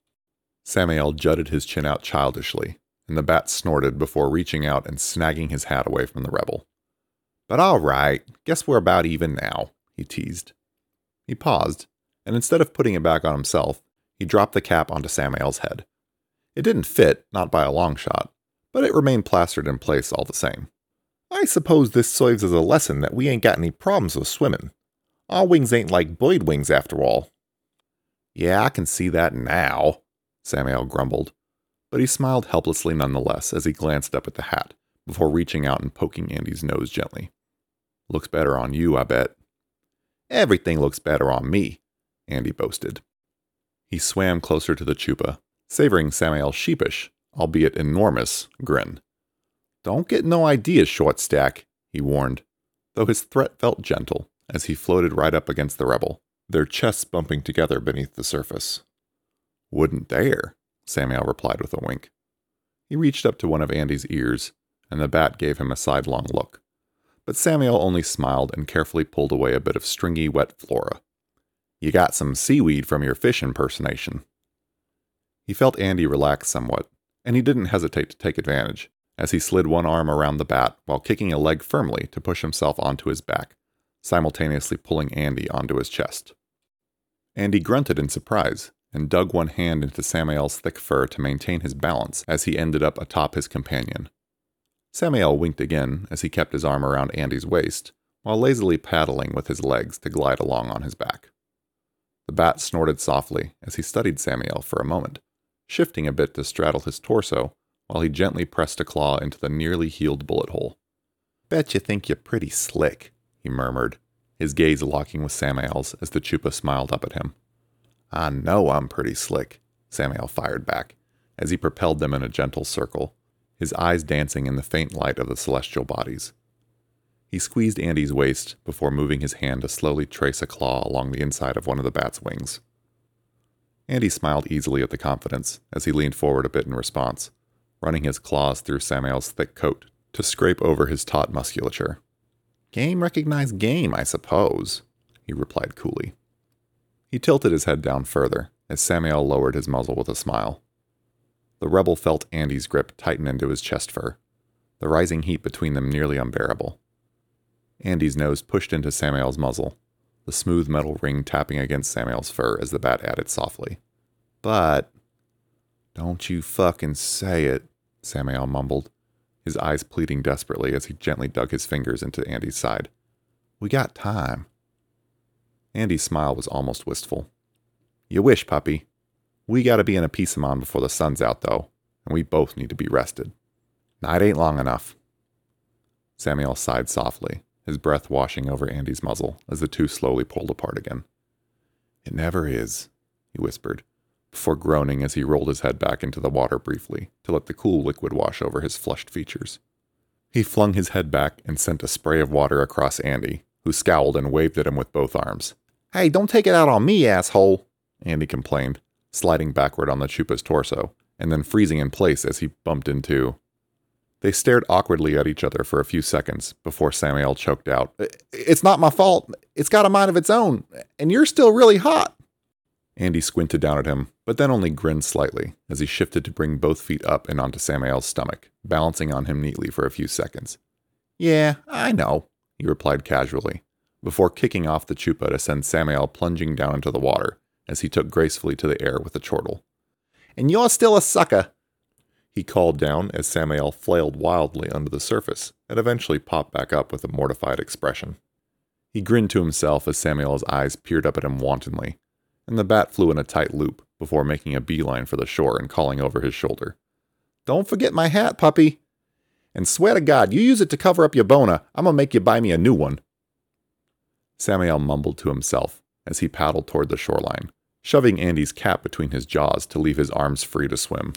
Samael jutted his chin out childishly, and the bat snorted before reaching out and snagging his hat away from the rebel. "But all right, guess we're about even now," he teased. He paused, and instead of putting it back on himself, he dropped the cap onto Samael's head. It didn't fit, not by a long shot, but it remained plastered in place all the same. "I suppose this serves as a lesson that we ain't got any problems with swimming. Our wings ain't like bird wings after all." "Yeah, I can see that now," Samael grumbled, but he smiled helplessly nonetheless as he glanced up at the hat, before reaching out and poking Andy's nose gently. "Looks better on you, I bet." "Everything looks better on me," Andy boasted. He swam closer to the Chupa, savoring Samael's sheepish, albeit enormous, grin. "Don't get no ideas, short stack," he warned, though his threat felt gentle as he floated right up against the rebel, their chests bumping together beneath the surface. "Wouldn't dare," Samael replied with a wink. He reached up to one of Andy's ears, and the bat gave him a sidelong look. But Samael only smiled and carefully pulled away a bit of stringy, wet flora. "You got some seaweed from your fish impersonation." He felt Andy relax somewhat, and he didn't hesitate to take advantage, as he slid one arm around the bat while kicking a leg firmly to push himself onto his back, simultaneously pulling Andy onto his chest. Andy grunted in surprise, and dug one hand into Samael's thick fur to maintain his balance as he ended up atop his companion. Samael winked again as he kept his arm around Andy's waist, while lazily paddling with his legs to glide along on his back. The bat snorted softly as he studied Samael for a moment, shifting a bit to straddle his torso while he gently pressed a claw into the nearly healed bullet hole. "Bet you think you're pretty slick," he murmured, his gaze locking with Samael's as the Chupa smiled up at him. "I know I'm pretty slick," Samael fired back, as he propelled them in a gentle circle, his eyes dancing in the faint light of the celestial bodies. He squeezed Andy's waist before moving his hand to slowly trace a claw along the inside of one of the bat's wings. Andy smiled easily at the confidence as he leaned forward a bit in response, running his claws through Samael's thick coat to scrape over his taut musculature. "Game recognized game, I suppose," he replied coolly. He tilted his head down further as Samael lowered his muzzle with a smile. The rebel felt Andy's grip tighten into his chest fur, the rising heat between them nearly unbearable. Andy's nose pushed into Samael's muzzle, the smooth metal ring tapping against Samael's fur as the bat added softly. "But..." "Don't you fucking say it," Samael mumbled, his eyes pleading desperately as he gently dug his fingers into Andy's side. "We got time." Andy's smile was almost wistful. "You wish, puppy. We gotta be in a piece of mind before the sun's out, though, and we both need to be rested. Night ain't long enough." Samael sighed softly, his breath washing over Andy's muzzle as the two slowly pulled apart again. "It never is," he whispered, before groaning as he rolled his head back into the water briefly to let the cool liquid wash over his flushed features. He flung his head back and sent a spray of water across Andy, who scowled and waved at him with both arms. "Hey, don't take it out on me, asshole," Andy complained, sliding backward on the Chupa's torso, and then freezing in place as he bumped into... They stared awkwardly at each other for a few seconds before Samael choked out, "It's not my fault. It's got a mind of its own, and you're still really hot." Andy squinted down at him, but then only grinned slightly as he shifted to bring both feet up and onto Samael's stomach, balancing on him neatly for a few seconds. "Yeah, I know," he replied casually, before kicking off the Chupa to send Samael plunging down into the water as he took gracefully to the air with a chortle. "And you're still a sucker," he called down as Samael flailed wildly under the surface and eventually popped back up with a mortified expression. He grinned to himself as Samael's eyes peered up at him wantonly, and the bat flew in a tight loop before making a beeline for the shore and calling over his shoulder. "Don't forget my hat, puppy. And swear to God, you use it to cover up your boner, I'm gonna make you buy me a new one." Samael mumbled to himself as he paddled toward the shoreline, shoving Andy's cap between his jaws to leave his arms free to swim.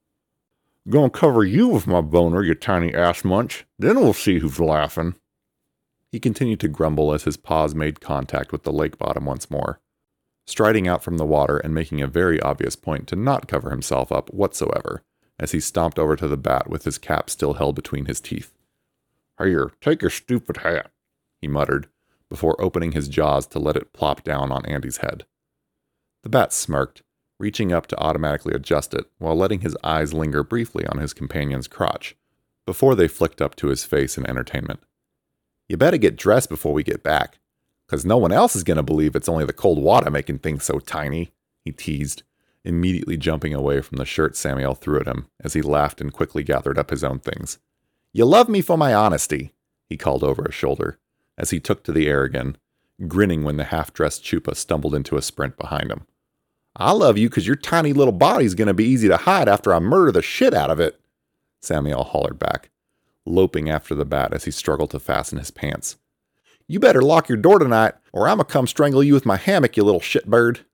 "Gonna cover you with my boner, you tiny ass munch. Then we'll see who's laughing." He continued to grumble as his paws made contact with the lake bottom once more, striding out from the water and making a very obvious point to not cover himself up whatsoever, as he stomped over to the bat with his cap still held between his teeth. "Here, take your stupid hat," he muttered, before opening his jaws to let it plop down on Andy's head. The bat smirked, reaching up to automatically adjust it while letting his eyes linger briefly on his companion's crotch, before they flicked up to his face in entertainment. "You better get dressed before we get back, 'cause no one else is going to believe it's only the cold water making things so tiny," he teased, immediately jumping away from the shirt Samael threw at him as he laughed and quickly gathered up his own things. "You love me for my honesty," he called over his shoulder, as he took to the air again, grinning when the half-dressed Chupa stumbled into a sprint behind him. "I love you 'cause your tiny little body's going to be easy to hide after I murder the shit out of it," Samael hollered back, loping after the bat as he struggled to fasten his pants. "You better lock your door tonight, or I'm going to come strangle you with my hammock, you little shitbird."